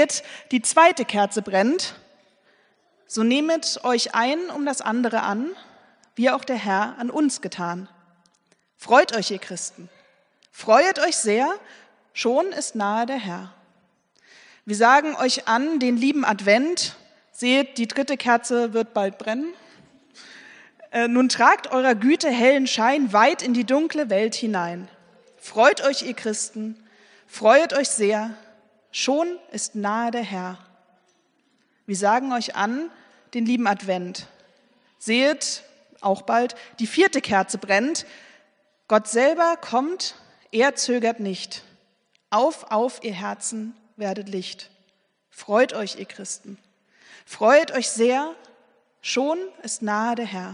Die zweite Kerze brennt, so nehmet euch ein um das andere an, wie auch der Herr an uns getan. Freut euch, ihr Christen, freuet euch sehr, schon ist nahe der Herr. Wir sagen euch an den lieben Advent, seht, die dritte Kerze wird bald brennen. Nun tragt eurer Güte hellen Schein weit in die dunkle Welt hinein. Freut euch, ihr Christen, freuet euch sehr, schon ist nahe der Herr. Wir sagen euch an den lieben Advent. Seht, auch bald, die vierte Kerze brennt. Gott selber kommt, er zögert nicht. Auf, ihr Herzen, werdet Licht. Freut euch, ihr Christen. Freut euch sehr, schon ist nahe der Herr.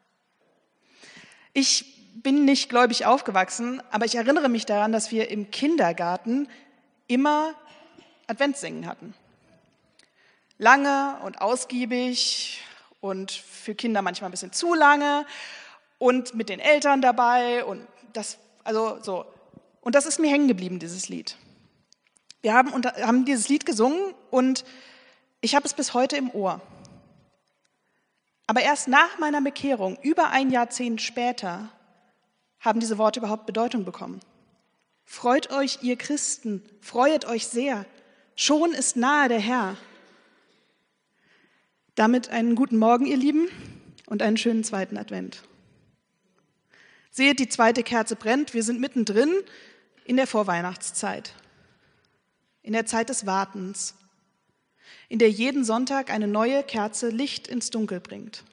Ich bin nicht gläubig aufgewachsen, aber ich erinnere mich daran, dass wir im Kindergarten immer Adventssingen hatten. Lange und ausgiebig und für Kinder manchmal ein bisschen zu lange und mit den Eltern dabei und das ist mir hängen geblieben, dieses Lied. Wir haben dieses Lied gesungen und ich habe es bis heute im Ohr. Aber erst nach meiner Bekehrung, über ein Jahrzehnt später, haben diese Worte überhaupt Bedeutung bekommen. Freut euch, ihr Christen, freuet euch sehr, schon ist nahe der Herr. Damit einen guten Morgen, ihr Lieben, und einen schönen zweiten Advent. Seht, die zweite Kerze brennt, wir sind mittendrin in der Vorweihnachtszeit, in der Zeit des Wartens, in der jeden Sonntag eine neue Kerze Licht ins Dunkel bringt.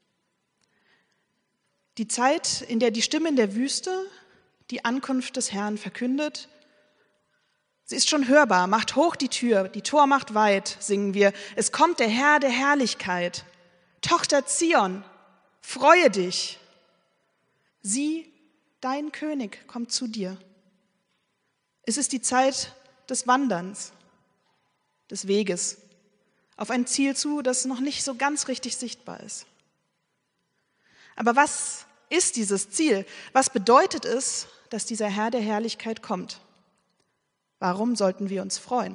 Die Zeit, in der die Stimme in der Wüste die Ankunft des Herrn verkündet. Sie ist schon hörbar, macht hoch die Tür, die Tor macht weit, singen wir. Es kommt der Herr der Herrlichkeit. Tochter Zion, freue dich. Sieh, dein König kommt zu dir. Es ist die Zeit des Wanderns, des Weges, auf ein Ziel zu, das noch nicht so ganz richtig sichtbar ist. Aber was ist dieses Ziel? Was bedeutet es, dass dieser Herr der Herrlichkeit kommt? Warum sollten wir uns freuen?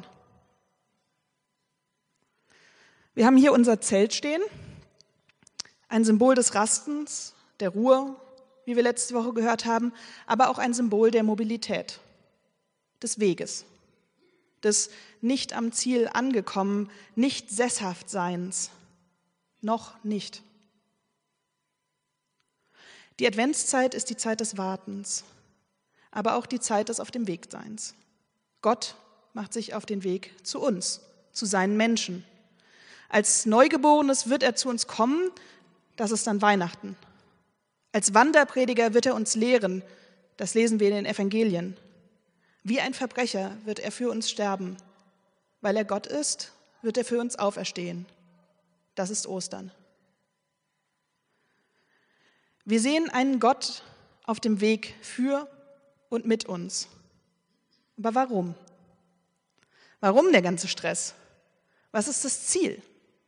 Wir haben hier unser Zelt stehen, ein Symbol des Rastens, der Ruhe, wie wir letzte Woche gehört haben, aber auch ein Symbol der Mobilität, des Weges, des nicht am Ziel angekommen, nicht sesshaft Seins, noch nicht. Die Adventszeit ist die Zeit des Wartens, aber auch die Zeit des Auf dem Weg Seins. Gott macht sich auf den Weg zu uns, zu seinen Menschen. Als Neugeborenes wird er zu uns kommen, das ist dann Weihnachten. Als Wanderprediger wird er uns lehren, das lesen wir in den Evangelien. Wie ein Verbrecher wird er für uns sterben. Weil er Gott ist, wird er für uns auferstehen. Das ist Ostern. Wir sehen einen Gott auf dem Weg für und mit uns. Aber warum? Warum der ganze Stress? Was ist das Ziel?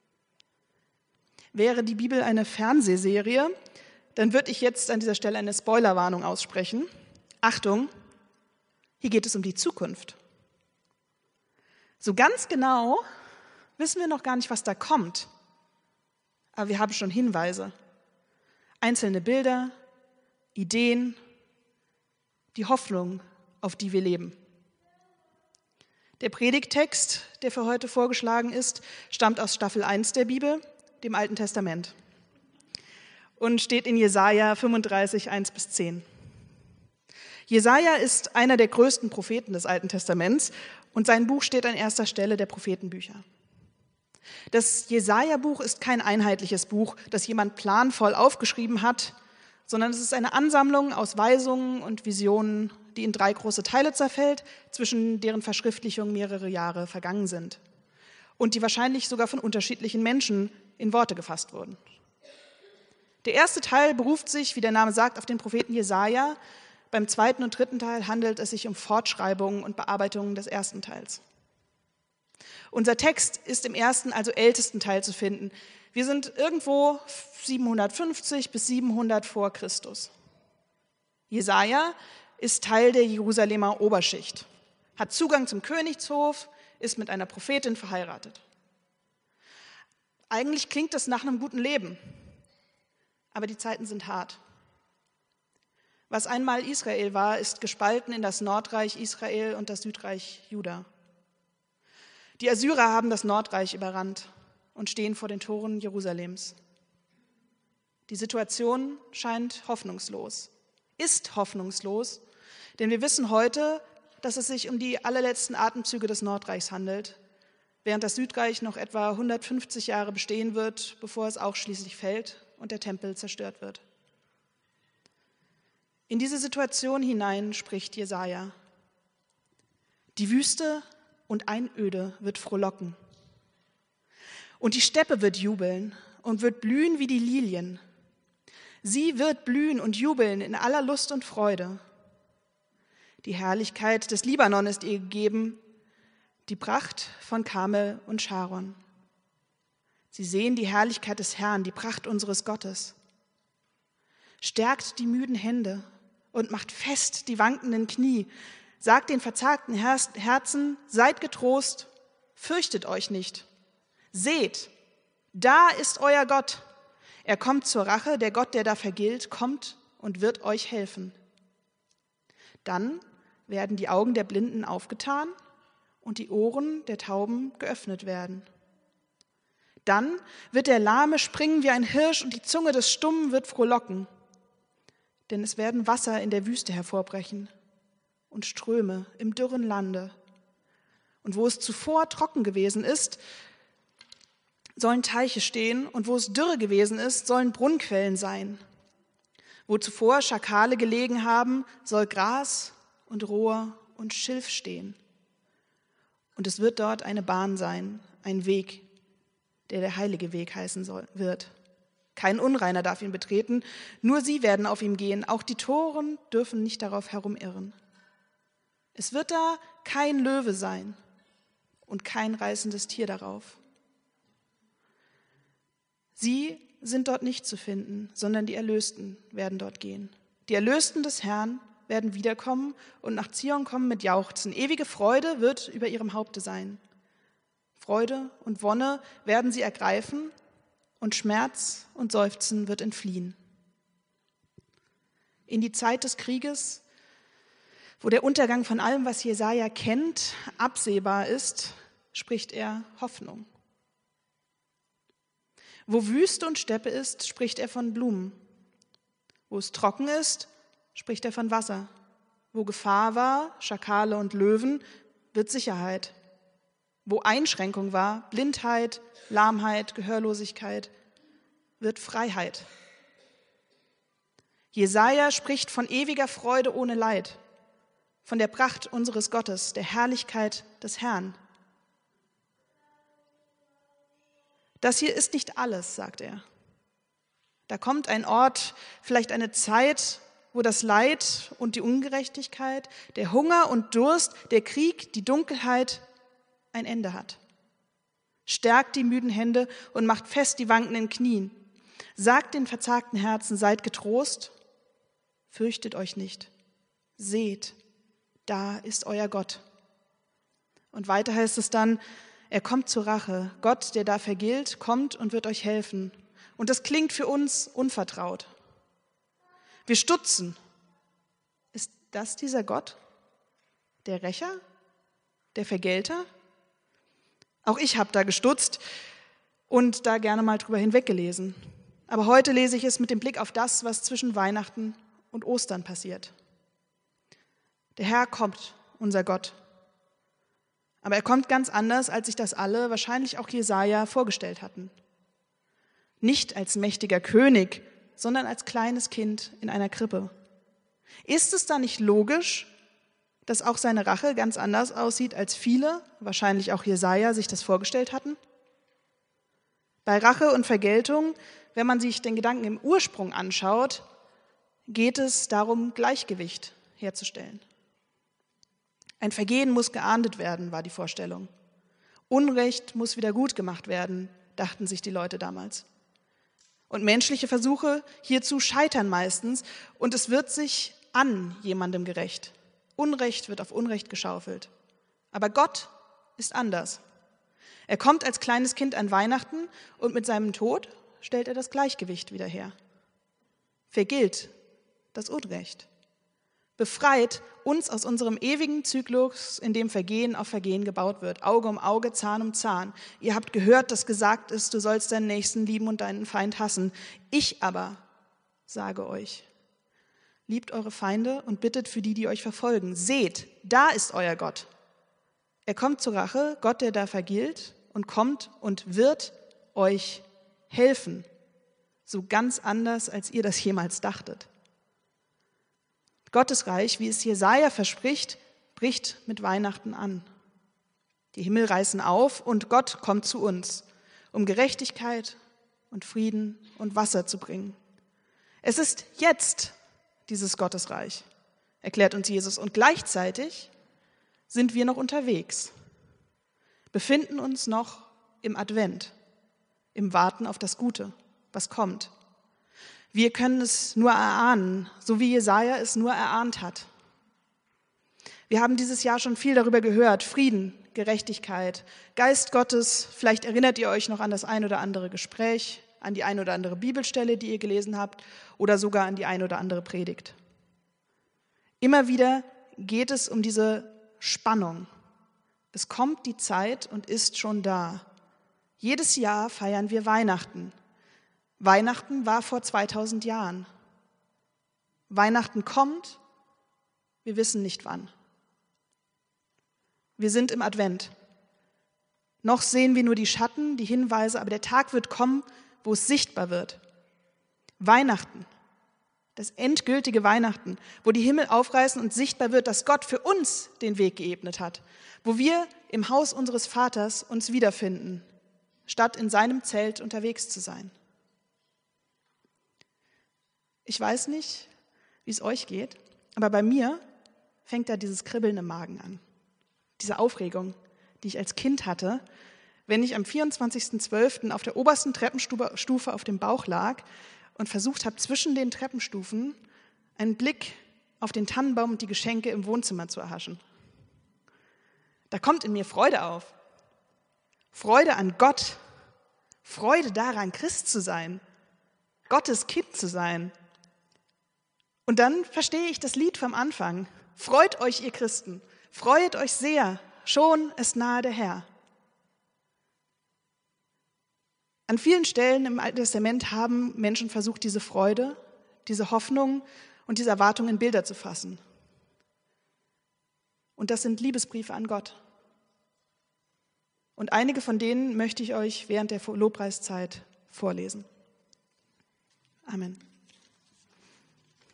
Wäre die Bibel eine Fernsehserie, dann würde ich jetzt an dieser Stelle eine Spoilerwarnung aussprechen. Achtung, hier geht es um die Zukunft. So ganz genau wissen wir noch gar nicht, was da kommt. Aber wir haben schon Hinweise. Einzelne Bilder, Ideen, die Hoffnung, auf die wir leben. Der Predigttext, der für heute vorgeschlagen ist, stammt aus Staffel 1 der Bibel, dem Alten Testament, und steht in Jesaja 35, 1-10. Jesaja ist einer der größten Propheten des Alten Testaments und sein Buch steht an erster Stelle der Prophetenbücher. Das Jesaja-Buch ist kein einheitliches Buch, das jemand planvoll aufgeschrieben hat, sondern es ist eine Ansammlung aus Weisungen und Visionen, die in 3 große Teile zerfällt, zwischen deren Verschriftlichung mehrere Jahre vergangen sind und die wahrscheinlich sogar von unterschiedlichen Menschen in Worte gefasst wurden. Der erste Teil beruft sich, wie der Name sagt, auf den Propheten Jesaja. Beim zweiten und dritten Teil handelt es sich um Fortschreibungen und Bearbeitungen des ersten Teils. Unser Text ist im ersten, also ältesten Teil zu finden. Wir sind irgendwo 750 bis 700 vor Christus. Jesaja ist Teil der Jerusalemer Oberschicht, hat Zugang zum Königshof, ist mit einer Prophetin verheiratet. Eigentlich klingt das nach einem guten Leben, aber die Zeiten sind hart. Was einmal Israel war, ist gespalten in das Nordreich Israel und das Südreich Juda. Die Assyrer haben das Nordreich überrannt und stehen vor den Toren Jerusalems. Die Situation scheint hoffnungslos, ist hoffnungslos, denn wir wissen heute, dass es sich um die allerletzten Atemzüge des Nordreichs handelt, während das Südreich noch etwa 150 Jahre bestehen wird, bevor es auch schließlich fällt und der Tempel zerstört wird. In diese Situation hinein spricht Jesaja: Die Wüste und Einöde wird frohlocken, und die Steppe wird jubeln und wird blühen wie die Lilien. Sie wird blühen und jubeln in aller Lust und Freude. Die Herrlichkeit des Libanon ist ihr gegeben, die Pracht von Karmel und Scharon. Sie sehen die Herrlichkeit des Herrn, die Pracht unseres Gottes. Stärkt die müden Hände und macht fest die wankenden Knie. Sagt den verzagten Herzen, seid getrost, fürchtet euch nicht. Seht, da ist euer Gott. Er kommt zur Rache, der Gott, der da vergilt, kommt und wird euch helfen. Dann werden die Augen der Blinden aufgetan und die Ohren der Tauben geöffnet werden. Dann wird der Lahme springen wie ein Hirsch und die Zunge des Stummen wird frohlocken. Denn es werden Wasser in der Wüste hervorbrechen und Ströme im dürren Lande. Und wo es zuvor trocken gewesen ist, sollen Teiche stehen, und wo es dürre gewesen ist, sollen Brunnenquellen sein. Wo zuvor Schakale gelegen haben, soll Gras und Rohr und Schilf stehen. Und es wird dort eine Bahn sein, ein Weg, der heilige Weg heißen wird. Kein Unreiner darf ihn betreten, nur sie werden auf ihm gehen, auch die Toren dürfen nicht darauf herumirren. Es wird da kein Löwe sein und kein reißendes Tier darauf. Sie sind dort nicht zu finden, sondern die Erlösten werden dort gehen. Die Erlösten des Herrn werden wiederkommen und nach Zion kommen mit Jauchzen. Ewige Freude wird über ihrem Haupte sein. Freude und Wonne werden sie ergreifen und Schmerz und Seufzen wird entfliehen. In die Zeit des Krieges, wo der Untergang von allem, was Jesaja kennt, absehbar ist, spricht er Hoffnung. Wo Wüste und Steppe ist, spricht er von Blumen. Wo es trocken ist, spricht er von Wasser. Wo Gefahr war, Schakale und Löwen, wird Sicherheit. Wo Einschränkung war, Blindheit, Lahmheit, Gehörlosigkeit, wird Freiheit. Jesaja spricht von ewiger Freude ohne Leid, von der Pracht unseres Gottes, der Herrlichkeit des Herrn. Das hier ist nicht alles, sagt er. Da kommt ein Ort, vielleicht eine Zeit, wo das Leid und die Ungerechtigkeit, der Hunger und Durst, der Krieg, die Dunkelheit ein Ende hat. Stärkt die müden Hände und macht fest die wankenden Knien. Sagt den verzagten Herzen, seid getrost, fürchtet euch nicht. Seht, da ist euer Gott. Und weiter heißt es dann, er kommt zur Rache. Gott, der da vergilt, kommt und wird euch helfen. Und das klingt für uns unvertraut. Wir stutzen. Ist das dieser Gott? Der Rächer? Der Vergelter? Auch ich habe da gestutzt und da gerne mal drüber hinweggelesen. Aber heute lese ich es mit dem Blick auf das, was zwischen Weihnachten und Ostern passiert. Der Herr kommt, unser Gott. Aber er kommt ganz anders, als sich das alle, wahrscheinlich auch Jesaja, vorgestellt hatten. Nicht als mächtiger König, sondern als kleines Kind in einer Krippe. Ist es da nicht logisch, dass auch seine Rache ganz anders aussieht, als viele, wahrscheinlich auch Jesaja, sich das vorgestellt hatten? Bei Rache und Vergeltung, wenn man sich den Gedanken im Ursprung anschaut, geht es darum, Gleichgewicht herzustellen. Ein Vergehen muss geahndet werden, war die Vorstellung. Unrecht muss wieder gut gemacht werden, dachten sich die Leute damals. Und menschliche Versuche hierzu scheitern meistens und es wird sich an jemandem gerecht. Unrecht wird auf Unrecht geschaufelt. Aber Gott ist anders. Er kommt als kleines Kind an Weihnachten und mit seinem Tod stellt er das Gleichgewicht wieder her. Vergilt das Unrecht. Befreit uns aus unserem ewigen Zyklus, in dem Vergehen auf Vergehen gebaut wird. Auge um Auge, Zahn um Zahn. Ihr habt gehört, dass gesagt ist, du sollst deinen Nächsten lieben und deinen Feind hassen. Ich aber sage euch, liebt eure Feinde und bittet für die, die euch verfolgen. Seht, da ist euer Gott. Er kommt zur Rache, Gott, der da vergilt, und kommt und wird euch helfen. So ganz anders, als ihr das jemals dachtet. Gottes Reich, wie es Jesaja verspricht, bricht mit Weihnachten an. Die Himmel reißen auf und Gott kommt zu uns, um Gerechtigkeit und Frieden und Wasser zu bringen. Es ist jetzt dieses Gottesreich, erklärt uns Jesus. Und gleichzeitig sind wir noch unterwegs, befinden uns noch im Advent, im Warten auf das Gute, was kommt. Wir können es nur erahnen, so wie Jesaja es nur erahnt hat. Wir haben dieses Jahr schon viel darüber gehört. Frieden, Gerechtigkeit, Geist Gottes. Vielleicht erinnert ihr euch noch an das ein oder andere Gespräch, an die ein oder andere Bibelstelle, die ihr gelesen habt, oder sogar an die ein oder andere Predigt. Immer wieder geht es um diese Spannung. Es kommt die Zeit und ist schon da. Jedes Jahr feiern wir Weihnachten. Weihnachten war vor 2000 Jahren. Weihnachten kommt, wir wissen nicht wann. Wir sind im Advent. Noch sehen wir nur die Schatten, die Hinweise, aber der Tag wird kommen, wo es sichtbar wird. Weihnachten, das endgültige Weihnachten, wo die Himmel aufreißen und sichtbar wird, dass Gott für uns den Weg geebnet hat, wo wir im Haus unseres Vaters uns wiederfinden, statt in seinem Zelt unterwegs zu sein. Ich weiß nicht, wie es euch geht, aber bei mir fängt da dieses Kribbeln im Magen an. Diese Aufregung, die ich als Kind hatte, wenn ich am 24.12. auf der obersten Treppenstufe auf dem Bauch lag und versucht habe, zwischen den Treppenstufen einen Blick auf den Tannenbaum und die Geschenke im Wohnzimmer zu erhaschen. Da kommt in mir Freude auf. Freude an Gott. Freude daran, Christ zu sein. Gottes Kind zu sein. Und dann verstehe ich das Lied vom Anfang. Freut euch, ihr Christen, freut euch sehr, schon ist nahe der Herr. An vielen Stellen im Alten Testament haben Menschen versucht, diese Freude, diese Hoffnung und diese Erwartung in Bilder zu fassen. Und das sind Liebesbriefe an Gott. Und einige von denen möchte ich euch während der Lobpreiszeit vorlesen. Amen.